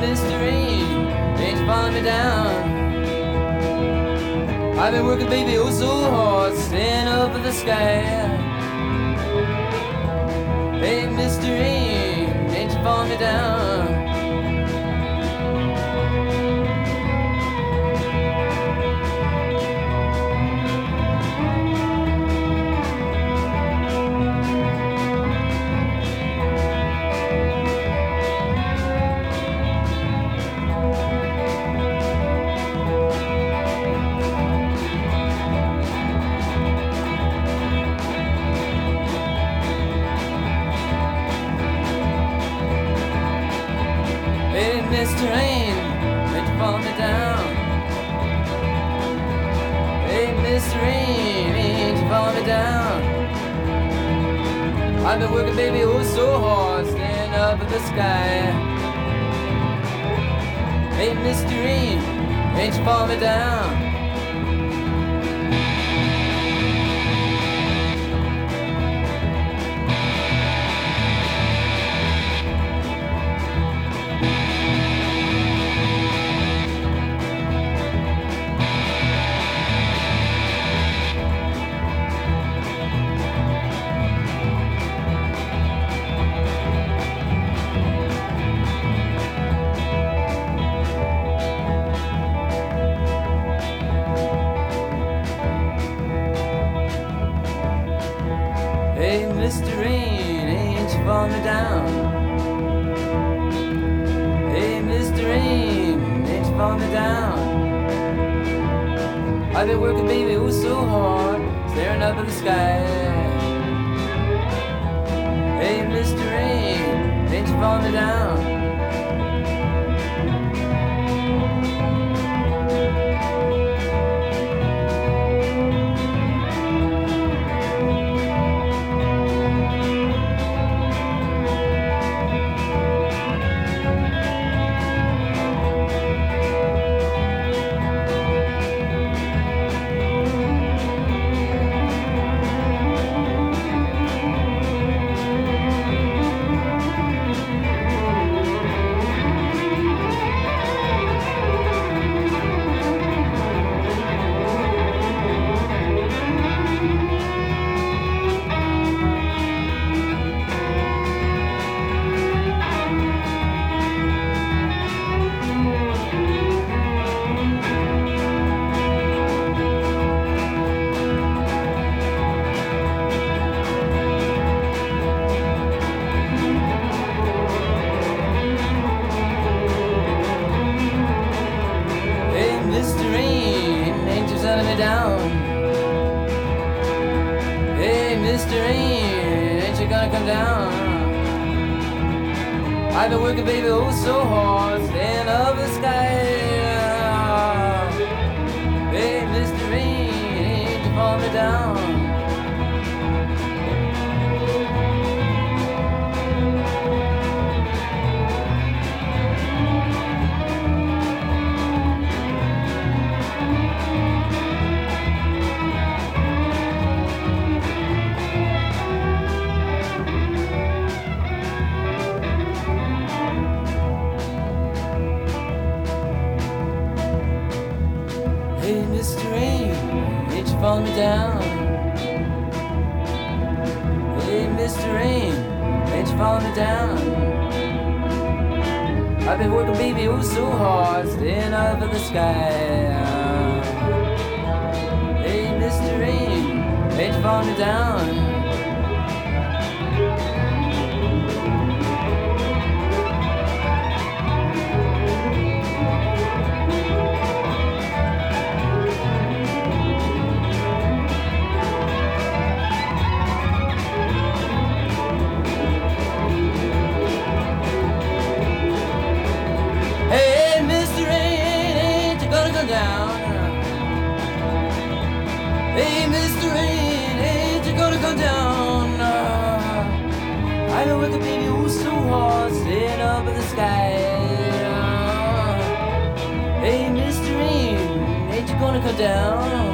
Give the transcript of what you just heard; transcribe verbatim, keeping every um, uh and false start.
Mister Rain, ain't you falling me down? I've been working, baby, oh so hard, staying up in the sky. Hey, Mister Rain, ain't you falling me down? Mister Rain, ain't you falling me down? Hey, Mister Rain, ain't you falling me down? I've been working, baby, oh so hard, staying up in the sky. Hey, Mister Rain, ain't you falling me down? Hey, Mister Rain, ain't you falling me down? Hey, Mister Rain, ain't you falling me down? I've been working, baby, oh so hard, staring up at the sky. Hey, Mister Rain, ain't you falling me down? Mister Rain, ain't you letting me down? Hey, Mister Rain, ain't you gonna come down? I've been working, baby, oh so hard, staying up the sky. Hey, Mister Rain, ain't you falling me down? Hey, Mister Rain, ain't you falling me down? Hey, Mister Rain, ain't you falling me down? I've been working, baby, oh so hard, staying up in the sky. Hey, Mister Rain, ain't you falling me down? Hey, Mister Rain, ain't you gonna come down? Hey, Mister Rain, ain't you gonna come down? I've been working, baby, oh so hard, staying up in the sky. Hey, Mister Rain, ain't you gonna come down?